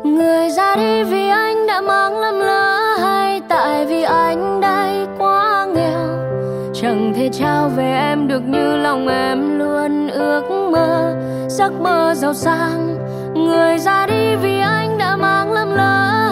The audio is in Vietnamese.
Người ra đi vì anh đã mang lầm lỡ, hay tại vì anh đây quá nghèo, chẳng thể trao về em được như lòng em luôn ước mơ, giấc mơ giàu sang. Người ra đi vì anh đã mang lầm lỡ,